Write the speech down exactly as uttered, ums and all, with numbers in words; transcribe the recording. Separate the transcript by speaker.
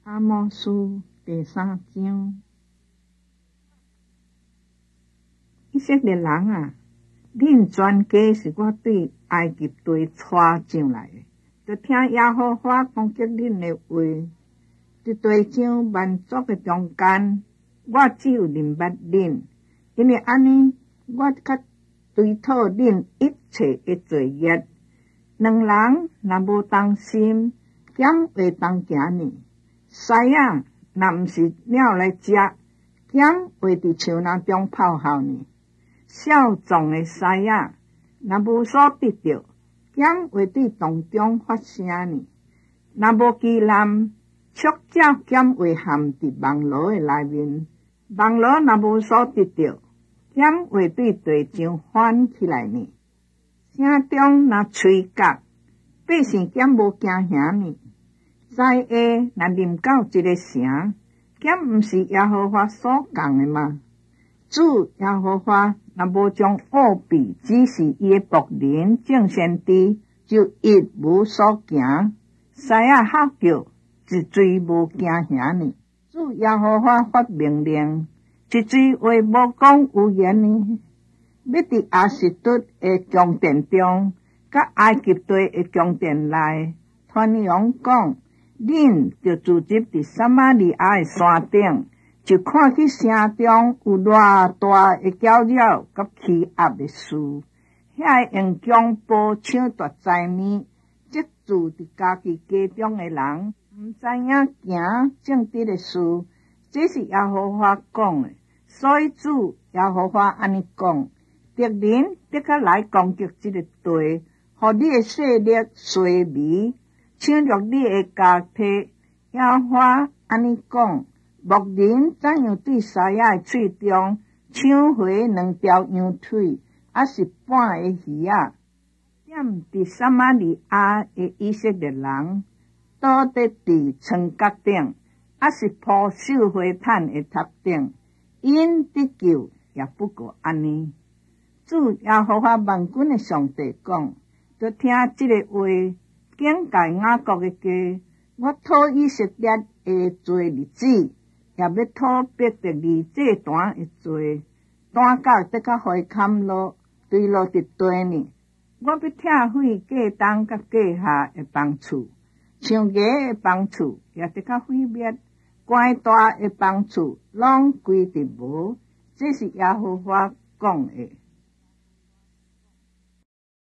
Speaker 1: 阿摩书第三章，以色列人啊，恁全家是我对埃及地带上来的，就听耶和华攻击恁的话。伫地上万族的中间，我只有认捌恁，因为安尼，我较追讨恁一切的罪孽。两人若无同心，减会同行呢？狮仔若毋是鸟来食，减会伫树林中咆哮呢？少壮的狮仔若无所得到，减会伫洞中发声呢？若无机男，触者减会陷伫网罗的内面，网罗若无所得到，减会对地上翻起来呢？城中若吹角，百姓减无惊吓呢？在下若临到一个城，减毋是耶和华所讲的吗？主耶和华若无将恶弊指示伊的仆人众先知，就一无所行。狮仔吼叫，一嘴无惊吓呢？主耶和华发命令，一嘴话无讲有言呢？要伫亚实突的宫殿中，甲埃及地的宫殿内，传扬讲，恁就聚集伫撒玛利亚的山顶，就看去城中有偌大的搅扰甲欺压的事。遐用强暴抢夺财物，即住伫家己家中的人，毋知影行正直的事，这是耶和华讲的。所以主耶和华安尼讲：敌人得较来攻击这个地，互你的势力衰微，抢掠你的家体。耶和华安尼讲：牧人怎样对狮仔的喙中抢回两条羊腿，还是半个鱼仔？踮伫撒玛利亚的以色列人，倒伫伫床角顶，还是铺绣花毯的塔顶，因得救也不过安尼。主耶和华万军的上帝讲：就听这个话，警戒雅各的家，我讨以色列的罪日子，也要讨伯特利这段的罪，单到得较灰坎落，坠落伫地呢。我要拆毁过东甲过下的房厝，像牙的房厝也得较毁灭，关大的房厝拢归伫无。这是耶和华讲的。